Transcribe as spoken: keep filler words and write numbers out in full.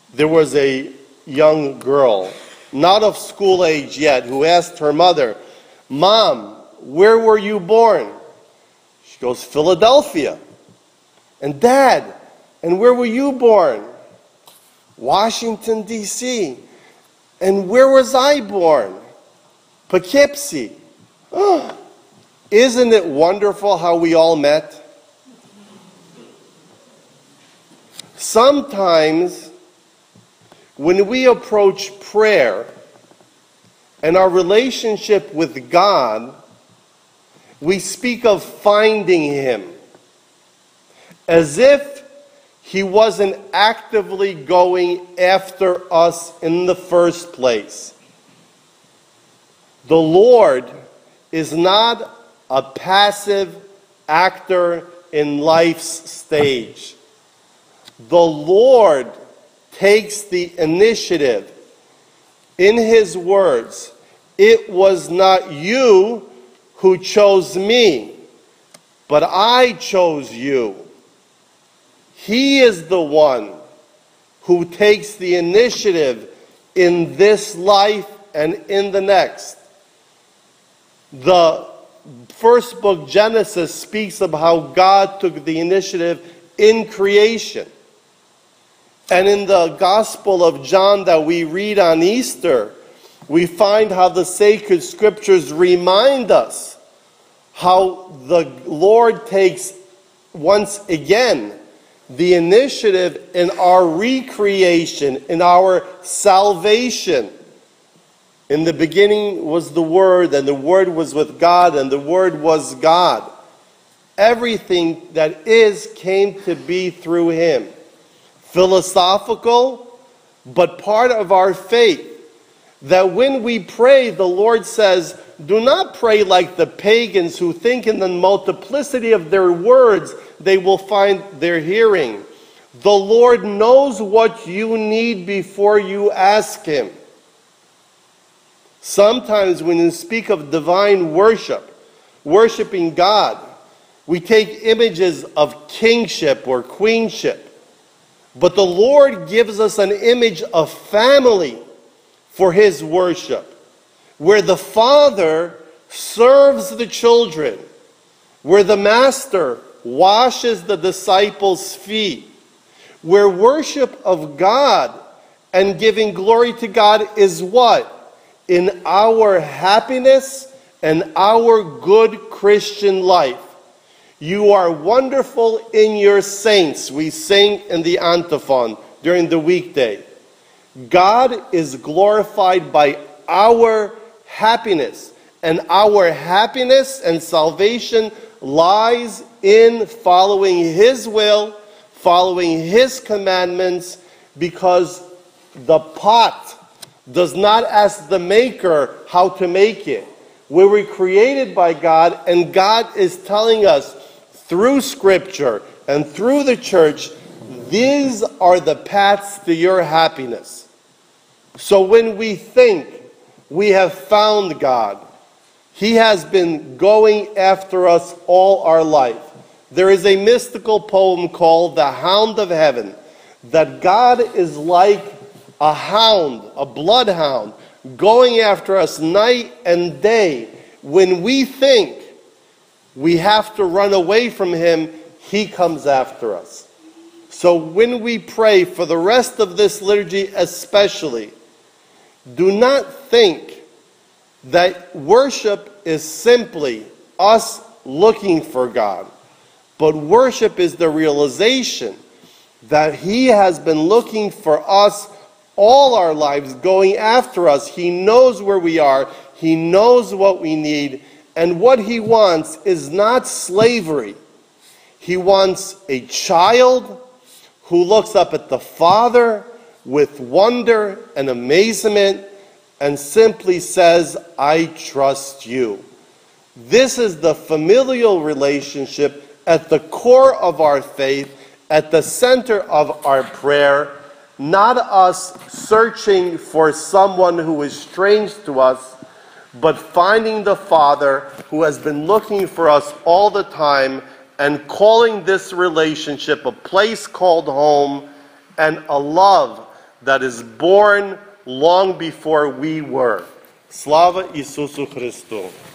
there was a young girl, not of school age yet, who asked her mother, "Mom, where were you born?" She goes, "Philadelphia." "And Dad, and where were you born?" "Washington, D C" "And where was I born?" "Poughkeepsie." Oh, isn't it wonderful how we all met? Sometimes when we approach prayer and our relationship with God, we speak of finding Him as if He wasn't actively going after us in the first place. The Lord is not a passive actor in life's stage. The Lord takes the initiative. In His words, "It was not you who chose me, but I chose you." He is the one who takes the initiative in this life and in the next. The first book, Genesis, speaks of how God took the initiative in creation. And in the Gospel of John that we read on Easter, we find how the sacred scriptures remind us how the Lord takes once again the initiative in our recreation, in our salvation. In the beginning was the Word, and the Word was with God, and the Word was God. Everything that is came to be through Him. Philosophical, but part of our faith. That when we pray, the Lord says, do not pray like the pagans who think in the multiplicity of their words they will find their hearing. The Lord knows what you need before you ask Him. Sometimes when you speak of divine worship, worshiping God, we take images of kingship or queenship. But the Lord gives us an image of family for His worship, where the Father serves the children, where the Master washes the disciples' feet, where worship of God and giving glory to God is what? In our happiness and our good Christian life. You are wonderful in your saints, we sing in the antiphon during the weekday. God is glorified by our happiness, and our happiness and salvation lies in following His will, following His commandments, because the pot does not ask the maker how to make it. We were created by God, and God is telling us through Scripture and through the church, these are the paths to your happiness. So when we think we have found God, He has been going after us all our life. There is a mystical poem called The Hound of Heaven, that God is like a hound, a bloodhound, going after us night and day. When we think we have to run away from Him, He comes after us. So when we pray for the rest of this liturgy especially, do not think that worship is simply us looking for God. But worship is the realization that He has been looking for us all our lives, going after us. He knows where we are. He knows what we need. And what He wants is not slavery. He wants a child who looks up at the Father with wonder and amazement and simply says, I trust you. This is the familial relationship at the core of our faith, at the center of our prayer, not us searching for someone who is strange to us, but finding the Father who has been looking for us all the time and calling this relationship a place called home and a love that is born long before we were. Слава Ісусу Христу!